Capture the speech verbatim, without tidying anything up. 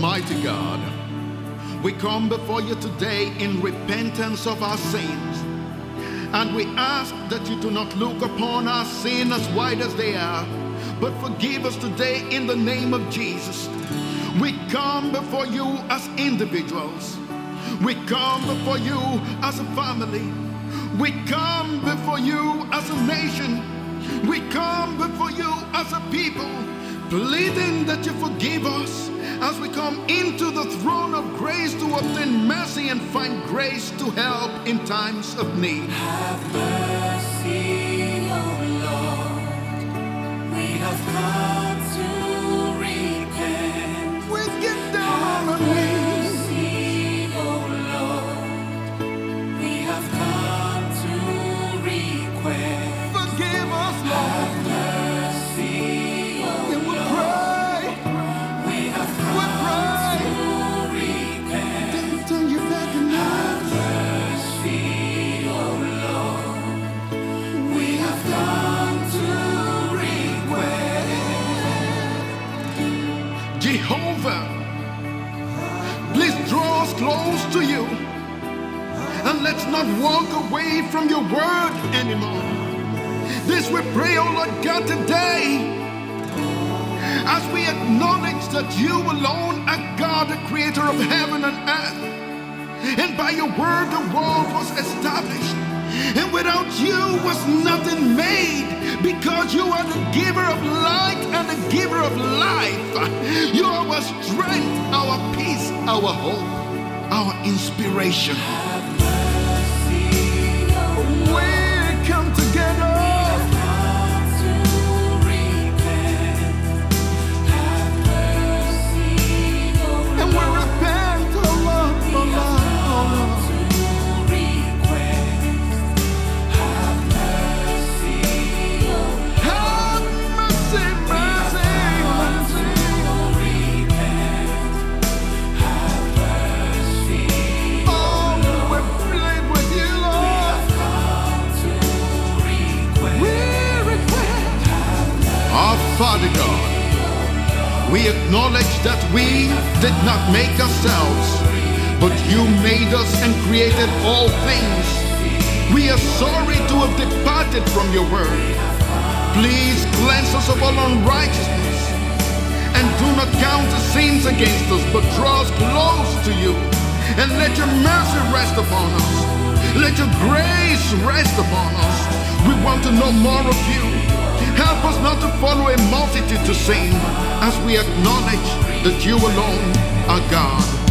Almighty God, we come before you today in repentance of our sins. And we ask that you do not look upon our sin as wide as they are, but forgive us today in the name of Jesus. We come before you as individuals. We come before you as a family. We come before you as a nation. We come before you as a people, pleading that you forgive us as we come into the throne of grace to obtain mercy and find grace to help in times of need. Have mercy, O Lord. We have come to repent. We get down on our knees. Mercy, O Lord. We have come to request. Forgive us, Lord. Have mercy, O And we Lord. pray. We have We come pray. to repent. Don't turn your back on Have us. mercy, O Lord. We have come to request. Jehovah, please draw us close to you, and let's not walk away from your word anymore. This we pray, oh Lord God, today, as we acknowledge that you alone are God, the creator of heaven and earth. And by your word the world was established, and without you was nothing made, because you are the giver of light and the giver of life. You are our strength, our peace, our hope, our inspiration. Have mercy, O Lord. We come together. Come to repent. Have mercy, O And we Lord. repent, oh Lord, oh Lord, oh Lord. To request. Have mercy, O Lord. Have mercy, mercy, mercy. To repent. Have mercy, Oh, we plead with you, Lord. come to request. We request. Our Father God, we acknowledge that we did not make ourselves, but you made us and created all things. We are sorry to have departed from your word. Please cleanse us of all unrighteousness, and do not count the sins against us, but draw us close to you, and let your mercy rest upon us. Let your grace rest upon us. We want to know more of you. Help us not to follow a multitude to sin, as we acknowledge that you alone are God.